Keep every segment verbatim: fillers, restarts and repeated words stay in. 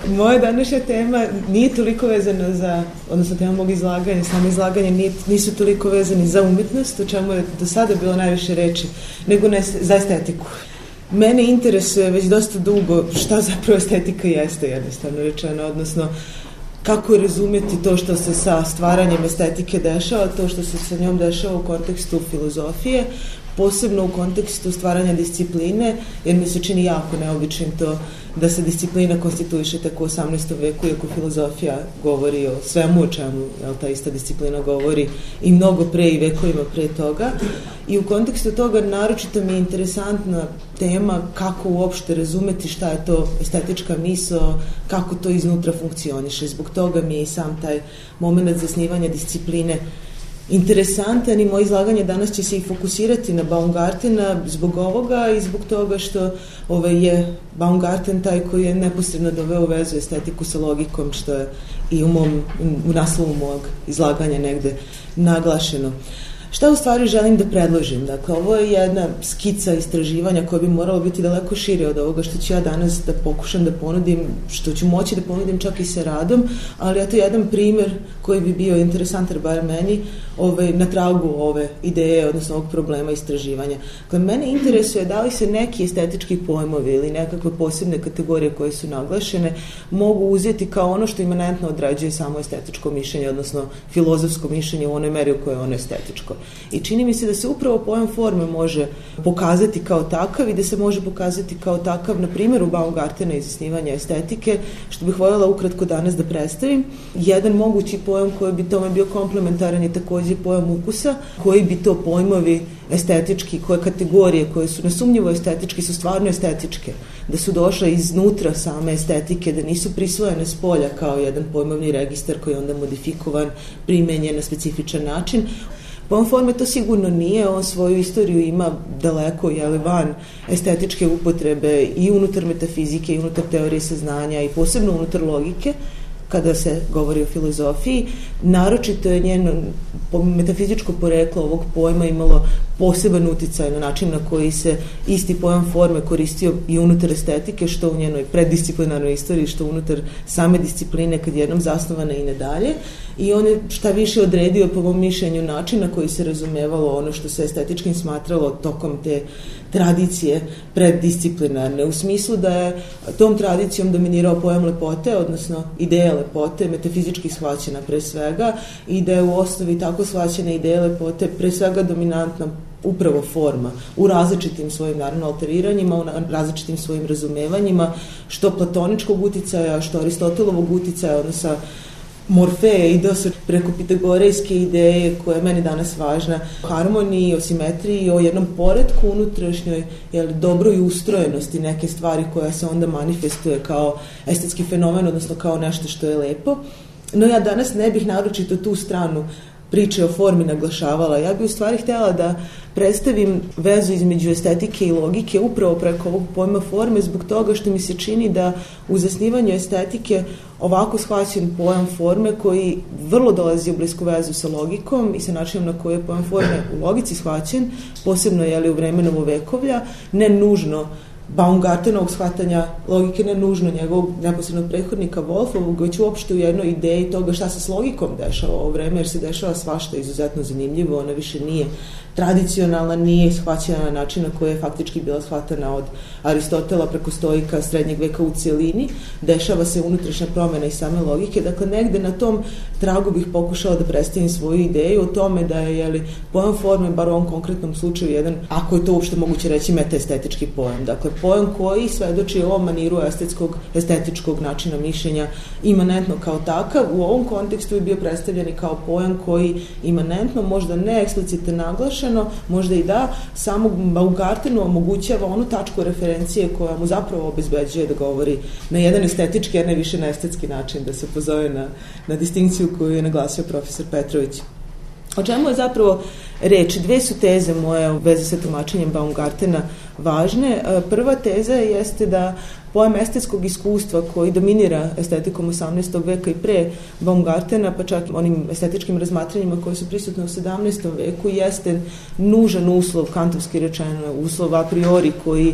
Moja današnja tema nije toliko vezana za, odnosno tema mog izlaganja, samo izlaganje nije, nisu toliko vezani za umjetnost, o čemu je do sada bilo najviše reči, nego ne, za estetiku. Mene interesuje već dosta dugo šta zapravo estetika jeste, jednostavno rečeno, odnosno kako razumjeti to što se sa stvaranjem estetike dešava, to što se sa njom dešava u kontekstu filozofije, posebno u kontekstu stvaranja discipline, jer mi se čini jako neobičnim to da se disciplina konstituiše tako u osamnaestom veku, iako filozofija govori o svemu o čemu, jel, ta ista disciplina govori i mnogo pre i vekovima pre toga. I u kontekstu toga naročito mi je interesantna tema kako uopšte razumeti šta je to estetička misao, kako to iznutra funkcioniše. Zbog toga mi je i sam taj moment zasnivanja discipline interesantan i moje izlaganje danas će se i fokusirati na Baumgartena zbog ovoga i zbog toga što ovaj, je Baumgarten taj koji je neposredno doveo u vezu estetiku sa logikom, što je i u, mom, u naslovu mog izlaganja negde naglašeno. Šta u stvari želim da predložim? Dakle, ovo je jedna skica istraživanja koja bi morala biti daleko šire od ovoga što ću ja danas da pokušam da ponudim, što ću moći da ponudim čak i sa radom, ali eto jedan primjer koji bi bio interesantan bar meni ovaj, na tragu ove ideje, odnosno ovog problema istraživanja. Dakle, mene interesuje da li se neki estetički pojmovi ili nekakve posebne kategorije koje su naglašene mogu uzeti kao ono što imanentno određuje samo estetičko mišljenje, odnosno filozofsko mišljenje u onoj meri u kojoj je ono estetičko. I čini mi se da se upravo pojam forme može pokazati kao takav i da se može pokazati kao takav na primjeru Baumgartena i zasnivanja estetike, što bih voljela ukratko danas da predstavim. Jedan mogući pojam koji bi tome bio komplementaran je također pojam ukusa, koji bi to pojmovi estetički, koje kategorije koje su nesumnjivo estetički su stvarno estetičke, da su došle iznutra same estetike, da nisu prisvojene s polja kao jedan pojmovni registar koji je onda modifikovan, primenjen na specifičan način. Pojam forme to sigurno nije, on svoju istoriju ima daleko, jeli, van estetičke upotrebe i unutar metafizike i unutar teorije saznanja i posebno unutar logike, kada se govori o filozofiji. Naročito je njeno metafizičko poreklo ovog pojma imalo poseban uticaj na način na koji se isti pojam forme koristio i unutar estetike, što u njenoj preddisciplinarnoj istoriji, što unutar same discipline kad je jednom zasnovana i nadalje. I on je šta više odredio po mom mišljenju način na koji se razumevalo ono što se estetičkim smatralo tokom te tradicije preddisciplinarne, u smislu da je tom tradicijom dominirao pojam lepote, odnosno ideja lepote, metafizički shvaćena pre svega, i da je u osnovi tako shvaćena ideja lepote pre svega dominantna upravo forma, u različitim svojim naravno alteriranjima, u različitim svojim razumevanjima, što platoničkog uticaja, što Aristotelovog uticaja, odnosno Morfeja i dosta preko pitagorejske ideje koja je meni danas važna, o harmoniji, o simetriji, o jednom poretku unutrašnjoj, jel, dobroj ustrojenosti neke stvari koja se onda manifestuje kao estetski fenomen, odnosno kao nešto što je lepo. No ja danas ne bih naročito tu stranu priče o formi naglašavala. Ja bih u stvari htjela da predstavim vezu između estetike i logike upravo preko ovog pojma forme, zbog toga što mi se čini da u zasnivanju estetike ovako shvaćen pojam forme koji vrlo dolazi u blisku vezu sa logikom i sa načinom na koji je pojam forme u logici shvaćen, posebno je li u vremenu ovekovlja, ne nužno Baumgartenovog shvatanja logike, ne nužno njegovog neposrednog prethodnika Wolfovog, već uopšte u jednoj ideji toga šta se s logikom dešava ovo vreme, jer se dešava svašta izuzetno zanimljivo, ona više nije tradicionalna, nije shvaćena na način na koji je faktički bila shvatana od Aristotela preko stoika srednjeg veka u cijelini, dešava se unutrašnja promjena i same logike, dakle negde na tom tragu bih pokušala da predstavim svoju ideju o tome da je, jeli, pojam forme, bar u ovom konkretnom slučaju, jedan, ako je to uopšte moguće reći, metaestetički pojam, dakle pojam koji svedoči o maniru estetskog, estetičkog načina mišljenja imanentno kao takav, u ovom kontekstu je bio predstavljen kao pojam koji imanentno, možda ne eksplicitno naglašen, možda i da, samo Baumgartenu omogućava onu tačku referencije koja mu zapravo obezbeđuje da govori na jedan estetički, a ne više na estetski način, da se pozove na, na distinkciju koju je naglasio profesor Petrović. O čemu je zapravo reč? Dve su teze moje u vezi sa tumačenjem Baumgartena važne. Prva teza jeste da pojam estetskog iskustva koji dominira estetikom osamnaestog veka i pre Baumgartena, pa čak onim estetičkim razmatranjima koji su prisutne u sedamnaestom veku, jeste nužan uslov, kantovski rečeno, uslov a priori koji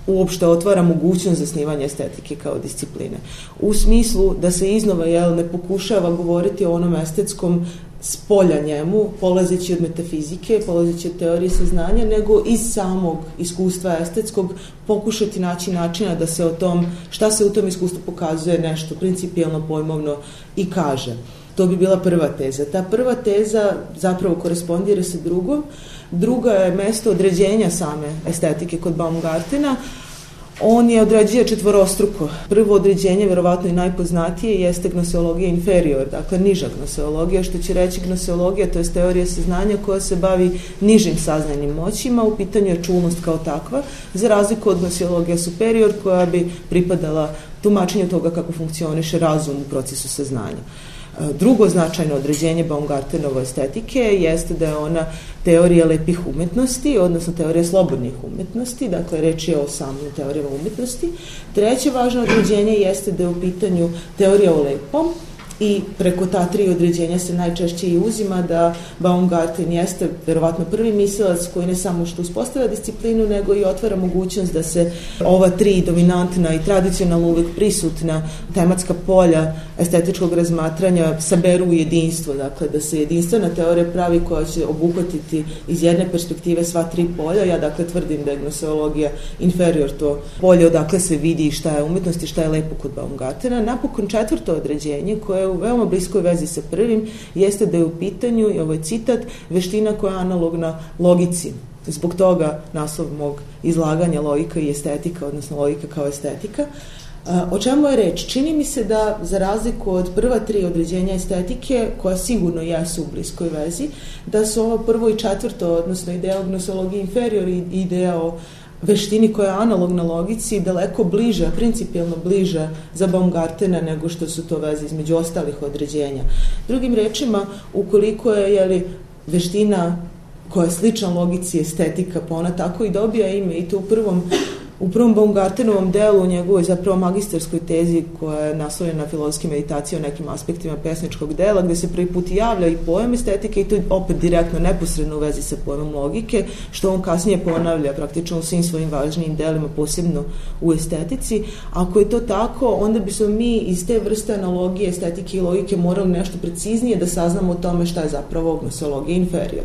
uopšte otvara mogućnost zasnivanja estetike kao discipline. U smislu da se iznova jel, ne pokušava govoriti o onom estetskom spolja njemu, polazeći od metafizike, polazeći od teorije saznanja, nego iz samog iskustva estetskog pokušati naći načina da se o tom, šta se u tom iskustvu pokazuje nešto principijelno, pojmovno i kaže. To bi bila prva teza. Ta prva teza zapravo korespondira sa drugom. Druga je mesto određenja same estetike kod Baumgartena. On je određuje četvorostruko. Prvo određenje, verovatno i najpoznatije, jeste gnoseologija inferior, dakle niža gnoseologija, što će reći gnoseologija, to je teorija saznanja koja se bavi nižim saznajnim moćima, u pitanju je čulnost kao takva, za razliku od gnoseologija superior koja bi pripadala tumačenju toga kako funkcioniše razum u procesu saznanja. Drugo značajno određenje Baumgartenove estetike jeste da je ona teorija lepih umetnosti, odnosno teorija slobodnih umetnosti, dakle reč je o samim teorijama umetnosti. Treće važno određenje jeste da je u pitanju teorija o lepom, i preko ta tri određenja se najčešće i uzima da Baumgarten jeste verovatno prvi mislilac koji ne samo što uspostavlja disciplinu, nego i otvara mogućnost da se ova tri dominantna i tradicionalno uvek prisutna tematska polja estetičkog razmatranja saberu u jedinstvo, dakle da se jedinstvena teorija pravi koja će obuhvatiti iz jedne perspektive sva tri polja. Ja dakle tvrdim da je gnoseologija inferior to polje odakle se vidi šta je umetnost i šta je lepo kod Baumgartena. Napokon četvrto određenje koje je u veoma bliskoj vezi sa prvim jeste da je u pitanju, i ovo je citat, veština koja je analogna logici. Zbog toga naslov mog izlaganja logika i estetika, odnosno logika kao estetika. O čemu je reč? Čini mi se da, za razliku od prva tri određenja estetike, koja sigurno jesu u bliskoj vezi, da su ovo prvo i četvrto, odnosno ideja o gnoseologiji inferior i ideja o veštini koja je analogna logici daleko bliža, principijelno bliža za Baumgartena nego što su to veze između ostalih određenja. Drugim rečima, ukoliko je jeli, veština koja je slična logici estetika, pa ona tako i dobija ime i to u prvom U prvom Baumgartenovom delu, u njegovoj zapravo magistarskoj tezi koja je naslovljena na filozofske meditacije o nekim aspektima pesničkog dela, gde se prvi put javlja i pojam estetike i to je opet direktno, neposredno u vezi sa pojmom logike, što on kasnije ponavlja praktično u svim svojim važnijim delima, posebno u estetici. Ako je to tako, onda bi smo mi iz te vrste analogije estetike i logike morali nešto preciznije da saznamo o tome šta je zapravo gnoseologija inferior.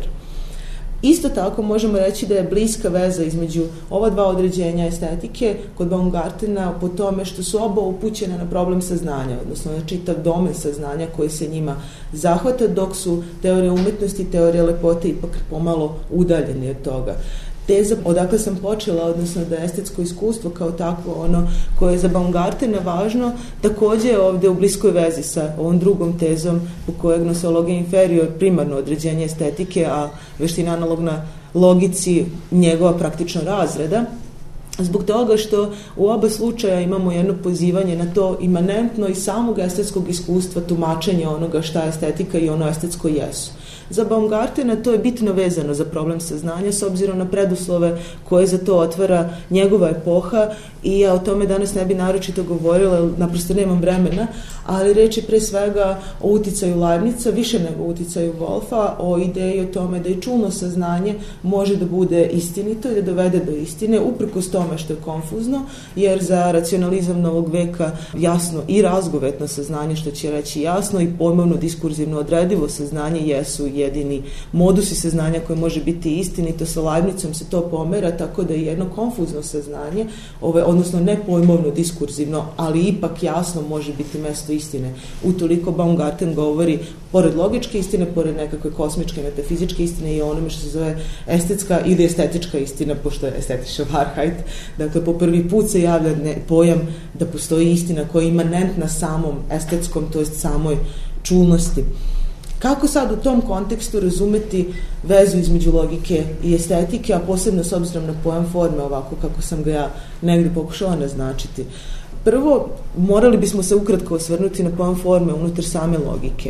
Isto tako možemo reći da je bliska veza između ova dva određenja estetike kod Baumgartena po tome što su oba upućene na problem saznanja, odnosno na čitav domen saznanja koji se njima zahvata, dok su teorija umetnosti i teorija lepote ipak pomalo udaljeni od toga. Teza odakle sam počela, odnosno da je estetsko iskustvo kao takvo ono koje je za Baumgartena važno, takođe je ovde u bliskoj vezi sa ovom drugom tezom po kojoj je gnoseologija inferior primarno određenje estetike, a veština analogna logici njegova praktično razreda. Zbog toga što u oba slučaja imamo jedno pozivanje na to imanentno i samog estetskog iskustva, tumačenja onoga šta je estetika i ono estetsko jesu. Za Baumgartena to je bitno vezano za problem saznanja s obzirom na preduslove koje za to otvara njegova epoha i ja o tome danas ne bi naročito govorila, naprosto nemam vremena, ali reč je pre svega o uticaju Leibnica, više nego o uticaju Wolfa, o ideji o tome da i čulno saznanje može da bude istinito i da dovede do istine, uprkos tome što je konfuzno, jer za racionalizam novog veka jasno i razgovetno saznanje, što će reći jasno, i pojmovno diskurzivno odredivo saznanje jesu jedini modusi saznanja koje može biti istinito. Sa Leibnicom se to pomera, tako da je jedno konfuzno saznanje, ove, odnosno ne pojmovno diskurzivno, ali ipak jasno može biti mesto istine. Utoliko Baumgarten govori, pored logičke istine, pored nekakve kosmičke, metafizičke istine i onome što se zove estetska ili estetička istina, pošto je estetička Wahrheit. Dakle, po prvi put se javlja ne, pojam da postoji istina koja je imanentna samom estetskom, to jest samoj čulnosti. Kako sad u tom kontekstu razumeti vezu između logike i estetike, a posebno s obzirom na pojam forme, ovako kako sam ga ja negde pokušala naznačiti? Prvo, morali bismo se ukratko osvrnuti na pojam forme unutar same logike.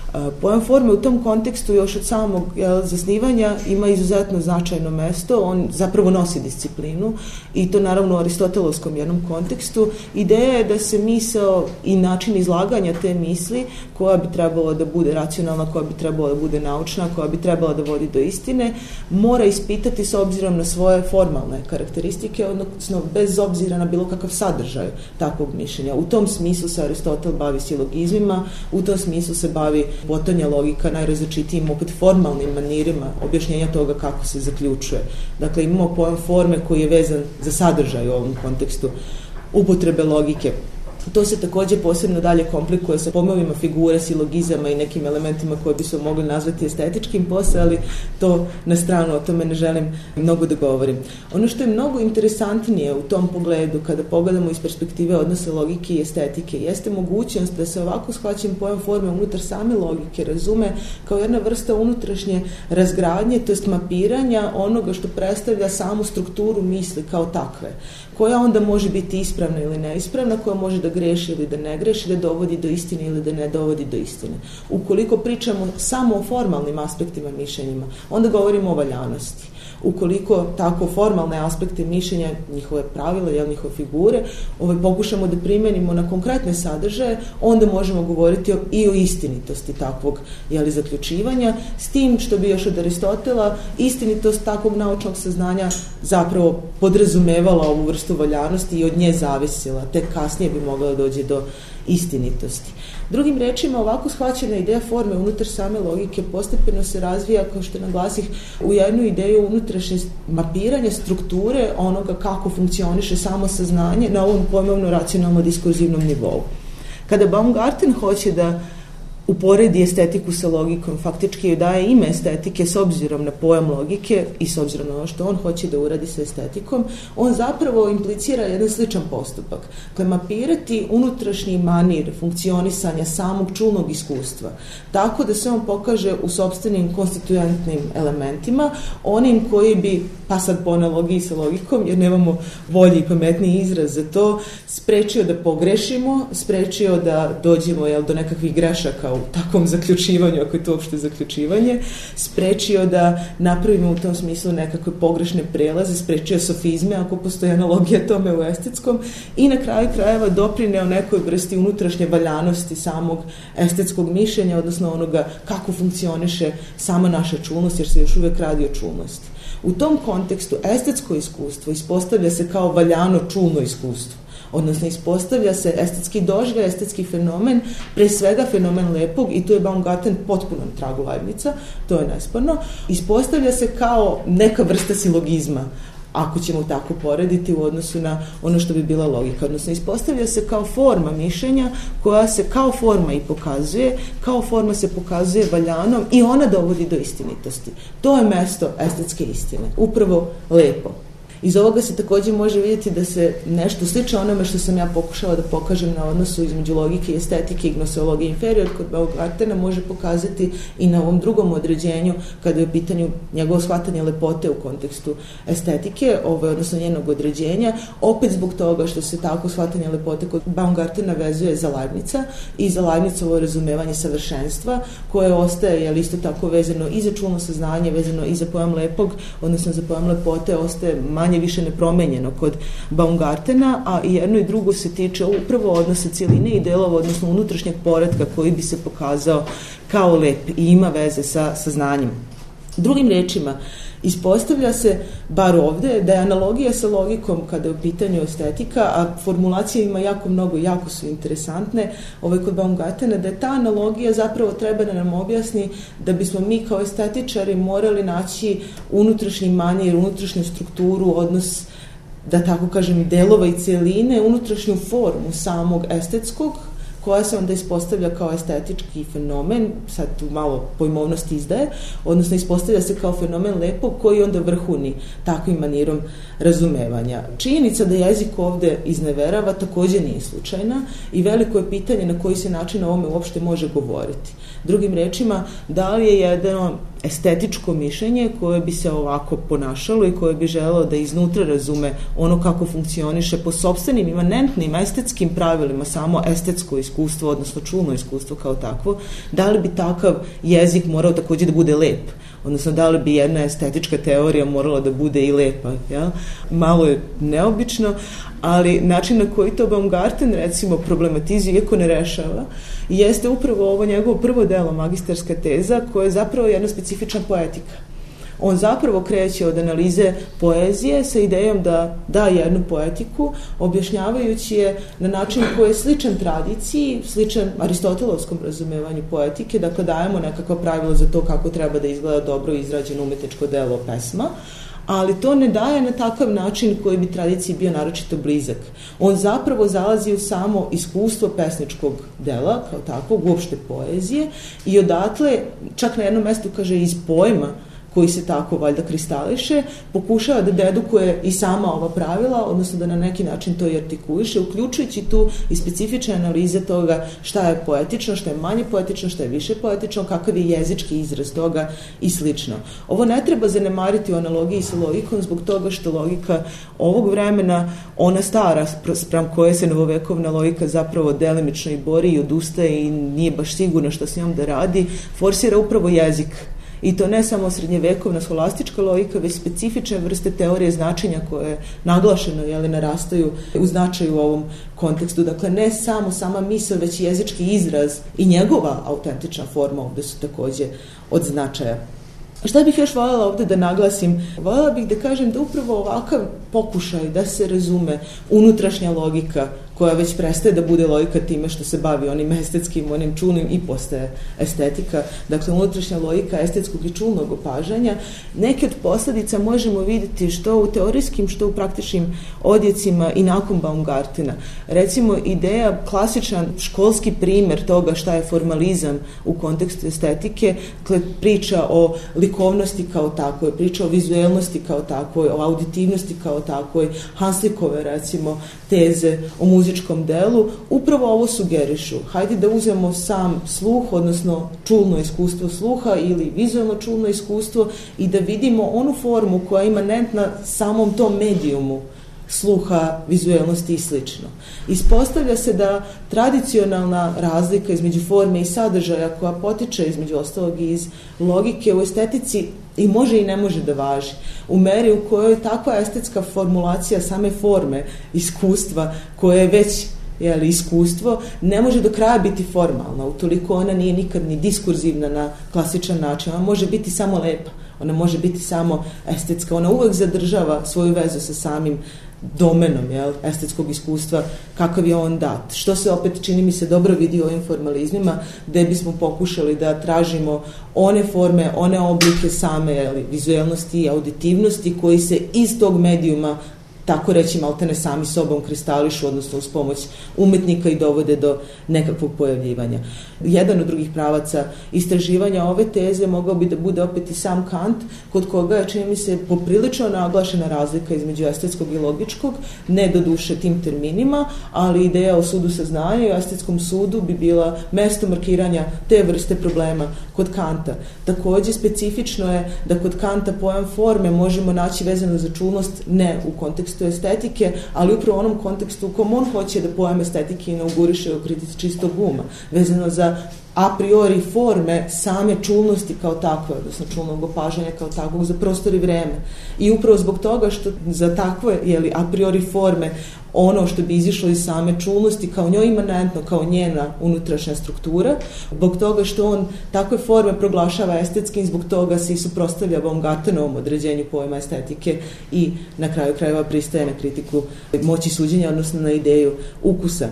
Pojam forme u tom kontekstu još od samog jel, zasnivanja ima izuzetno značajno mesto, on zapravo nosi disciplinu i to naravno u aristotelovskom jednom kontekstu. Ideja je da se misao i način izlaganja te misli, koja bi trebalo da bude racionalna, koja bi trebalo da bude naučna, koja bi trebala da vodi do istine, mora ispitati s obzirom na svoje formalne karakteristike, odnosno bez obzira na bilo kakav sadržaj takvog mišljenja. U tom smislu se Aristotel bavi silogizmima, u tom smislu se bavi potonja logika najrazličitijim opet formalnim manirima objašnjenja toga kako se zaključuje. Dakle, imamo pojam forme koji je vezan za sadržaj u ovom kontekstu upotrebe logike. To se također posebno dalje komplikuje sa pojmovima figure, silogizama i nekim elementima koje bi se mogli nazvati estetičkim posle, ali to na stranu, o tome ne želim mnogo da govorim. Ono što je mnogo interesantnije u tom pogledu, kada pogledamo iz perspektive odnosa logike i estetike, jeste mogućnost da se ovako shvaćen pojam forme unutar same logike razume kao jedna vrsta unutrašnje razgradnje, to jest mapiranja onoga što predstavlja samu strukturu misli kao takve, koja onda može biti ispravna ili neispravna, koja može da greši ili da ne greši, da dovodi do istine ili da ne dovodi do istine. Ukoliko pričamo samo o formalnim aspektima mišljenjima, onda govorimo o valjanosti. Ukoliko tako formalne aspekte mišljenja, njihove pravila, jel, njihove figure, ovaj, pokušamo da primenimo na konkretne sadržaje, onda možemo govoriti o, i o istinitosti takvog jel, zaključivanja, s tim što bi još od Aristotela istinitost takvog naučnog saznanja zapravo podrazumevala ovu vrstu valjanosti i od nje zavisila, tek kasnije bi mogla doći do istinitosti. Drugim rečima, ovako shvaćena ideja forme unutar same logike postepeno se razvija, kao što naglasih, u jednu ideju unutrašnje mapiranja strukture onoga kako funkcioniše samo saznanje na ovom pojmovno-racionalno-diskurzivnom nivou. Kada Baumgarten hoće da uporedi estetiku sa logikom, faktički joj daje ime estetike s obzirom na pojam logike i s obzirom na ono što on hoće da uradi sa estetikom, on zapravo implicira jedan sličan postupak. Dakle, mapirati unutrašnji manir funkcionisanja samog čulnog iskustva, tako da se on pokaže u sopstvenim konstituentnim elementima, onim koji bi, pa sad po analogiji sa logikom, jer nemamo bolji i pametniji izraz za to, sprečio da pogrešimo, sprečio da dođemo jel, do nekakvih grešaka u takvom zaključivanju, ako je to uopšte zaključivanje, sprečio da napravimo u tom smislu nekakve pogrešne prelaze, sprečio sofizme, ako postoji analogija tome u estetskom, i na kraju krajeva doprineo nekoj vrsti unutrašnje valjanosti samog estetskog mišljenja, odnosno onoga kako funkcioniše sama naša čulnost, jer se još uvijek radi o čulnosti. U tom kontekstu estetsko iskustvo ispostavlja se kao valjano čulno iskustvo. Odnosno, ispostavlja se estetski doživljaj, estetski fenomen, pre svega fenomen lepog, i tu je Baumgarten potpuno na tragu Leibnica, to je nesporno, ispostavlja se kao neka vrsta silogizma, ako ćemo tako porediti u odnosu na ono što bi bila logika. Odnosno, ispostavlja se kao forma mišljenja koja se kao forma i pokazuje, kao forma se pokazuje valjanom i ona dovodi do istinitosti. To je mesto estetske istine, upravo lepo. Iz ovoga se također može vidjeti da se nešto slično onome što sam ja pokušala da pokažem na odnosu između logike i estetike i gnoseologije inferior kod Baumgartena može pokazati i na ovom drugom određenju kada je u pitanju njegovo shvatanje lepote u kontekstu estetike, ovaj, odnosno njenog određenja, opet zbog toga što se tako shvatanje lepote kod Baumgartena vezuje za Leibnica i za Leibnicovo razumevanje savršenstva, koje ostaje jel, isto tako vezano i za čulno saznanje, vezano i za pojam lepog, odnosno za pojam lepote ostaje manje više nepromenjeno kod Baumgartena, a i jedno i drugo se tiče upravo odnosa cijeline i delova, odnosno unutrašnjeg poretka koji bi se pokazao kao lep i ima veze sa saznanjem. Drugim rečima, ispostavlja se, bar ovde, da je analogija sa logikom kada je u pitanju estetika, a formulacije ima jako mnogo, jako su interesantne, ovaj kod Baumgartena, da je ta analogija zapravo treba da nam objasni da bismo mi kao estetičari morali naći unutrašnji manir, unutrašnju strukturu, odnos, da tako kažem, delova i cijeline, unutrašnju formu samog estetskog, koja se onda ispostavlja kao estetički fenomen, sad tu malo pojmovnosti izdaje, odnosno ispostavlja se kao fenomen lepog koji onda vrhuni takvim manirom razumevanja. Činjenica da jezik ovde izneverava također nije slučajna i veliko je pitanje na koji se način o ovome uopšte može govoriti. Drugim rečima, da li je jedno estetičko mišljenje koje bi se ovako ponašalo i koje bi želelo da iznutra razume ono kako funkcioniše po sopstvenim imanentnim estetskim pravilima samo estetsko iskustvo, odnosno čulno iskustvo kao takvo, da li bi takav jezik morao takođe da bude lep, odnosno da li bi jedna estetička teorija morala da bude i lepa. Ja? Malo je neobično, ali način na koji to Baumgarten recimo problematizuje, iako ne rešava, jeste upravo ovo njegovo prvo delo, magistarska teza, koja je zapravo jedna specifična poetika. On zapravo kreće od analize poezije sa idejom da da jednu poetiku, objašnjavajući je na način koji je sličan tradiciji, sličan aristotelovskom razumevanju poetike, dakle dajemo nekakva pravila za to kako treba da izgleda dobro izrađeno umetničko delo pesma, ali to ne daje na takav način koji bi tradiciji bio naročito blizak. On zapravo zalazi u samo iskustvo pesničkog dela, kao takvog, uopšte poezije, i odatle, čak na jednom mestu kaže iz pojma, koji se tako valjda kristališe, pokušava da dedukuje i sama ova pravila, odnosno da na neki način to i artikuliše, uključujući tu i specifične analize toga šta je poetično, šta je manje poetično, šta je više poetično, kakav je jezički izraz toga i slično. Ovo ne treba zanemariti u analogiji sa logikom zbog toga što logika ovog vremena, ona stara sprem koje se novovekovna logika zapravo delimično i bori i odustaje i nije baš sigurno šta s njom da radi, forsira upravo jezik. I to ne samo srednjevekovna scholastička logika, već specifične vrste teorije značenja koje naglašeno jeli, narastaju u značaju u ovom kontekstu. Dakle, ne samo sama misao, već jezički izraz i njegova autentična forma ovde su takođe od značaja. Šta bih još voljela ovde da naglasim? Voljela bih da kažem da upravo ovakav pokušaj da se razume unutrašnja logika koja već prestaje da bude logika time što se bavi onim estetskim, onim čulnim i postaje estetika. Dakle, unutrašnja logika estetskog i čulnog opažanja. Neke od posledica možemo vidjeti što u teorijskim, što u praktičnim odjecima i nakon Baumgartena. Recimo, ideja, klasičan školski primer toga šta je formalizam u kontekstu estetike, dakle, priča o likovnosti kao takvoj, priča o vizuelnosti kao takvoj, o auditivnosti kao takvoj, Hanslikove, recimo, teze o muzičkom delu, upravo ovo sugerišu. Hajde da uzmemo sam sluh, odnosno čulno iskustvo sluha ili vizualno čulno iskustvo i da vidimo onu formu koja je imanentna samom tom medijumu sluha, vizuelnosti i slično. Ispostavlja se da tradicionalna razlika između forme i sadržaja koja potiče između ostalog i iz logike u estetici i može i ne može da važi. U meri u kojoj takva estetska formulacija same forme, iskustva, koje je već jeli, iskustvo, ne može do kraja biti formalna, utoliko ona nije nikad ni diskurzivna na klasičan način. Ona može biti samo lepa, ona može biti samo estetska, ona uvek zadržava svoju vezu sa samim domenom jel, estetskog iskustva, kakav je on dat. Što se opet čini mi se dobro vidi u ovim formalizmima, gde bismo pokušali da tražimo one forme, one oblike same jel, vizuelnosti i auditivnosti koji se iz tog medijuma tako reći maltene sami sobom kristališu, odnosno uz pomoć umetnika i dovode do nekakvog pojavljivanja. Jedan od drugih pravaca istraživanja ove teze mogao bi da bude opet i sam Kant, kod koga je, čini mi se, poprilično naglašena razlika između estetskog i logičkog, ne do duše tim terminima, ali ideja o sudu saznanja i o estetskom sudu bi bila mesto markiranja te vrste problema kod Kanta. Takođe, specifično je da kod Kanta pojam forme možemo naći vezano za čulnost ne u kontekstu estetike, ali upravo u onom kontekstu u kom on hoće da pojam estetike inauguriše u kritici čistog uma, vezano za a priori forme same čulnosti kao takve, odnosno čulnog opažanja kao takvog za prostor i vreme. I upravo zbog toga što za takve jeli, a priori forme ono što bi izišlo iz same čulnosti kao njoj imanentno, kao njena unutrašnja struktura, zbog toga što on takve forme proglašava estetskim, zbog toga se i suprotstavlja Baumgartenovom određenju pojma estetike i na kraju krajeva pristaje na kritiku moći suđenja, odnosno na ideju ukusa.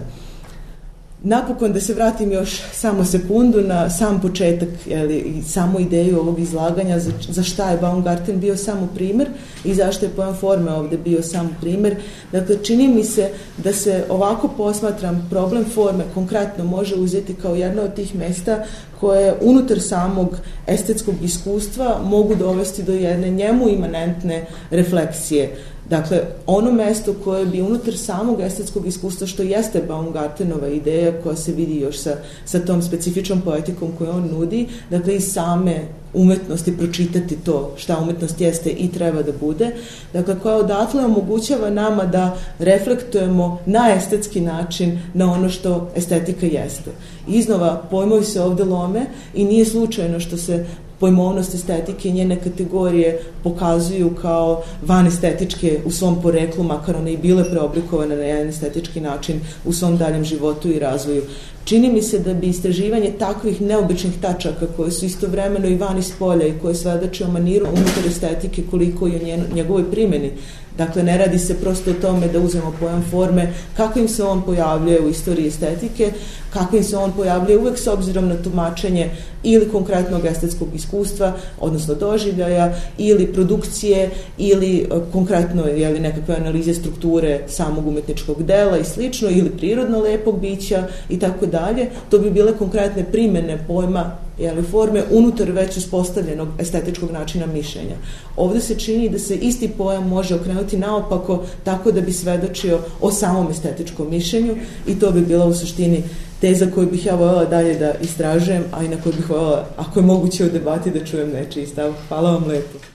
Napokon da se vratim još samo sekundu na sam početak jeli, i samu ideju ovog izlaganja za, za šta je Baumgarten bio samo primer i zašto je pojam forme ovde bio samo primer. Dakle, čini mi se da se ovako posmatram problem forme konkretno može uzeti kao jedno od tih mesta koje unutar samog estetskog iskustva mogu dovesti do jedne njemu imanentne refleksije. Dakle, ono mesto koje bi unutar samog estetskog iskustva, što jeste Baumgartenova ideja koja se vidi još sa, sa tom specifičnom poetikom koju on nudi, dakle i same umetnosti pročitati to šta umetnost jeste i treba da bude, dakle koja odatle omogućava nama da reflektujemo na estetski način na ono što estetika jeste. Iznova, pojmovi se ovde lome i nije slučajno što se pojmovnost estetike i njene kategorije pokazuju kao van estetičke u svom poreklu, makar one i bile preoblikovane na jedan estetički način u svom daljem životu i razvoju. Čini mi se da bi istraživanje takvih neobičnih tačaka koje su istovremeno i van iz polja i koje svedoče o maniru unutar estetike koliko i o njegovoj primjeni. Dakle, ne radi se prosto o tome da uzmemo pojam forme, kako im se on pojavljuje u istoriji estetike, kako im se on pojavljuje uvek s obzirom na tumačenje ili konkretnog estetskog iskustva, odnosno doživljaja, ili produkcije, ili konkretno jeli, nekakve analize strukture samog umetničkog dela i slično, ili prirodno lepog bića i tako dalje. To bi bile konkretne primene pojma jeli, forme unutar već uspostavljenog estetičkog načina mišljenja. Ovde se čini da se isti pojam može okrenuti naopako tako da bi svedočio o samom estetičkom mišljenju i to bi bila u suštini teza koju bih ja voljela dalje da istražujem, a i na koju bih voljela, ako je moguće u debati, da čujem nečiji stav. Hvala vam lepo.